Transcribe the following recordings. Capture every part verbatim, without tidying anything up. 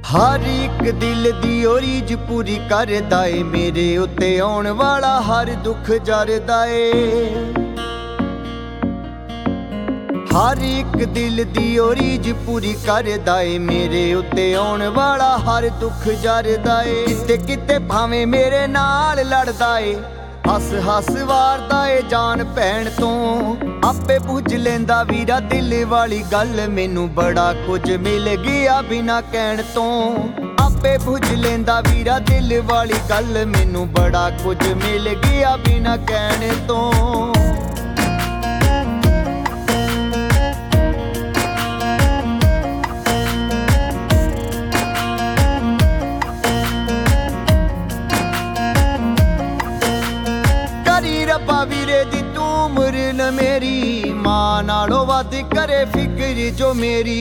हर एक दिल दी ओ रीझ पूरी करदा ए, मेरे उत्ते आउण वाला हर दुख जरदा ए। हर एक दिल दी ओ रीझ पूरी करदा ए, मेरे उत्ते आउण वाला हर दुख जरदा ए। किते किते भावें मेरे नाल लड़दा ए, हस हस वारदा ए जान भैन तो। आपे बुझ लेंदा वीरा दिल वाली गल, मैनू बड़ा कुछ मिल गया बिना कहण तो। आपे बुझ लेंदा वीरा दिल वाली गल, मैनू बड़ा कुछ मिल गया बिना कहण तो। रब्बा वीरे दी तू मुरन मेरी, मां नालों वध करे फिक्र जो मेरी,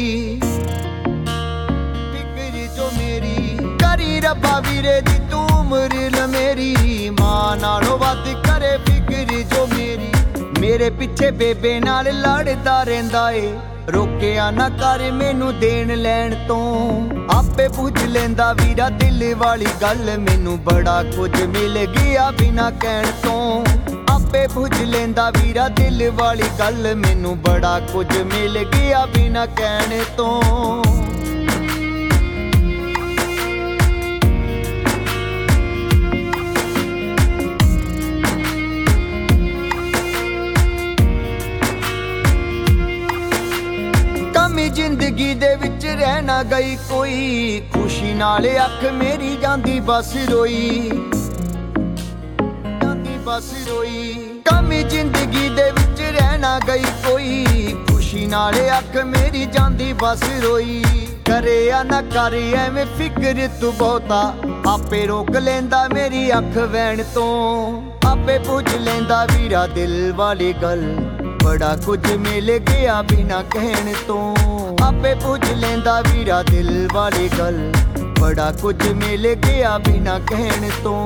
फिक्र जो मेरी। करी रब्बा वीरे दी तू मुरन मेरी, मां नालों वध करे फिक्र जो मेरी। मेरे पिछे बेबे नाल लड़दा रहिंदा ए, रोकिया ना कर मैनू देन लैन तो। आपे बुझ लेंदा वीरा दिल वाली गल, मैनू बड़ा कुछ मिल गया बिना कहण तो। आपे बुझ लेंदा वीरा दिल वाली गल, मैनू बड़ा कुछ मिल गया बिना कहण तो। कमी जिंदगी दे विच रहना गई कोई, खुशी नाल अख मेरी जांदी बस रोई, जांदी बस रोई। कमी जिंदगी दे विच रहना गई कोई, खुशी नाल अख मेरी जांदी बस रोई। करे या ना करे एवें फिक्र तू बहुता, आपे रोक लेंदा मेरी अख वैन तो। आपे बुझ लेंदा वीरा दिल वाली गल, बड़ा कुछ मिल गया बिना कहण तो। आपे बुझ लेंदा वीरा दिल वाली गल, बड़ा कुछ मिल गया बिना कहण तो।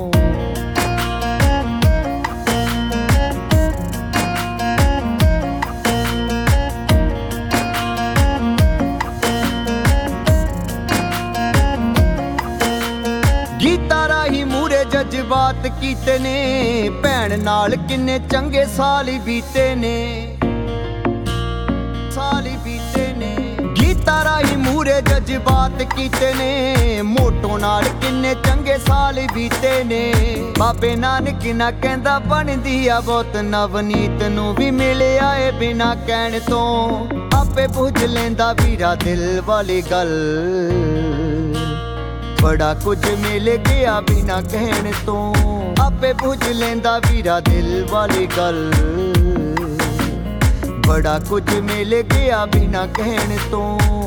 गीता राही मूरे जज्बात कीते ने, भैन नाल किन्ने चंगे साल बीते ने, साल बीते ने। गीता राही मूरे जज्बात कीते ने, मोटो नाल किन्ने चंगे साल बीते ने। बाबे नानक ना कहंदा बनदी आ बहुत, नवनीत नू भी मिले आए बिना कहण तो। आपे बुझ लेंदा वीरा दिल वाली गल, बड़ा कुछ मिल गया बिना कहण तो। आपे बुझ लेंदा वीरा दिल वाली गल, बड़ा कुछ मिल गया बिना कहण तो।